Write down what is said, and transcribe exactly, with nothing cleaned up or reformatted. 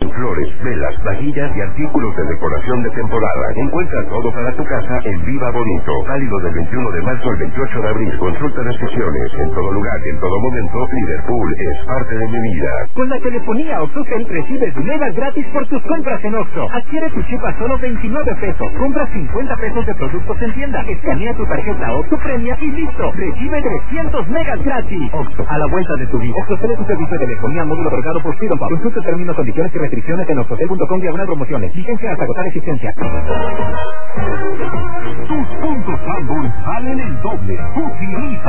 flores, velas, vajillas y artículos de decoración de temporada. Encuentra todo para tu casa en Viva Bonito. Válido del veintiuno de marzo al veintiocho de abril. Consulta restricciones. En todo lugar y en todo momento, Liverpool es parte de mi vida. Con la telefonía OxxoCell recibes megas gratis por tus compras en Oxxo. Adquiere tu chip a solo veintinueve pesos. Compra cincuenta pesos de productos en tienda. Escanea tu tarjeta Oxxo Premia y listo. Recibe trescientos megas gratis. Oxxo, a la vuelta de tu vida. OxxoCell es un servicio de telefonía móvil otorgado por Freedom Pub. Consulta términos, condiciones y restricciones en oxxocell punto com diagonal promociones. Vigencia hasta agotar existencia. Tus puntos Sanborn salen el doble. Utiliza